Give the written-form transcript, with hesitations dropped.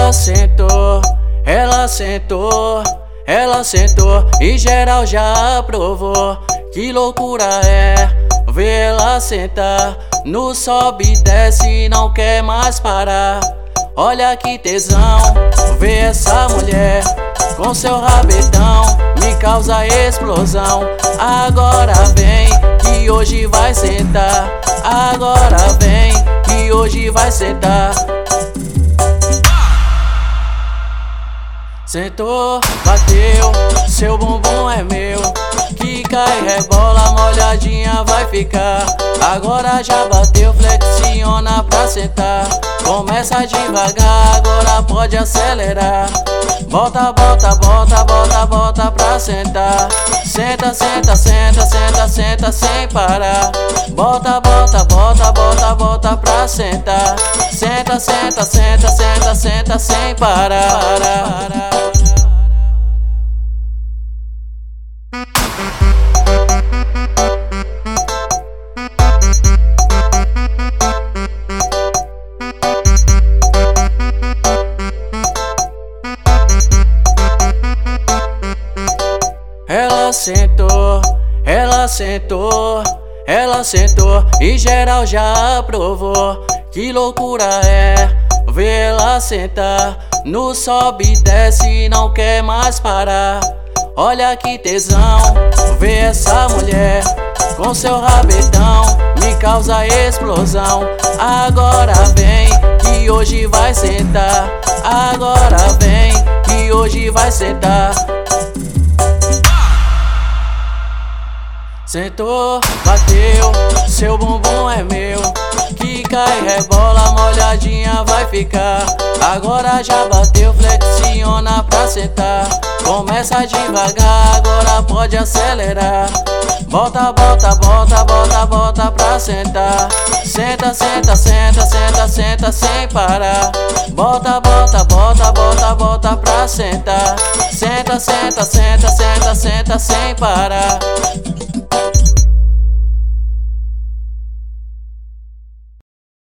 ela sentou, ela sentou e geral já aprovou. Que loucura é ver ela sentar, no sobe e desce, não quer mais parar. Olha que tesão, ver essa mulher com seu rabetão, me causa explosão. Agora vem, que hoje vai sentar. Agora vem, que hoje vai sentar. Sentou, bateu, seu bumbum é meu. Quica e rebola, molhadinha vai ficar. Agora já bateu, flexiona pra sentar. Começa devagar, agora pode acelerar. Bota, bota, bota, bota, bota pra sentar. Senta, senta, senta, senta, senta sem parar. Bota, bota, bota, bota, bota pra sentar. Senta, senta, senta, senta, senta sem parar. Ela sentou, ela sentou, ela sentou e geral já aprovou. Que loucura é ver ela sentar, no sobe e desce, não quer mais parar. Olha que tesão, ver essa mulher com seu rabetão, me causa explosão. Agora vem, que hoje vai sentar. Agora vem, que hoje vai sentar. Sentou, bateu, seu bumbum é meu. Quica e rebola, molhadinha vai ficar. Agora já bateu, flexiona pra sentar. Começa devagar, agora pode acelerar. Bota, bota, bota, bota, bota pra sentar. Senta, senta, senta, senta, senta sem parar. Bota, bota, bota, bota, bota pra sentar. Senta, senta, senta, senta, senta sem parar.